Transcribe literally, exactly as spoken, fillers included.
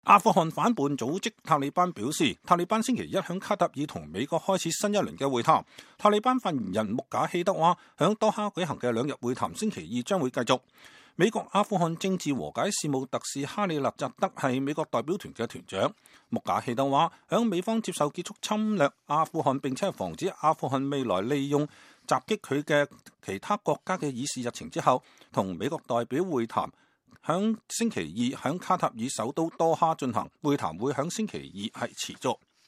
阿富汗反叛組織塔利班表示，塔利班星期一響卡塔爾同美國開始新一輪嘅會談。塔利班發言人穆賈希德話，響多哈舉行嘅兩日會談星期二將會繼續。美國阿富汗政治和解事務特使哈里勒扎德係美國代表團嘅團長。穆賈希德話，響美方接受結束侵略阿富汗並且防止阿富汗未來利用襲擊佢嘅其他國家嘅議事日程之後，同美國代表會談。響星期二響卡塔爾首都多哈進行會談，會響星期二係持續。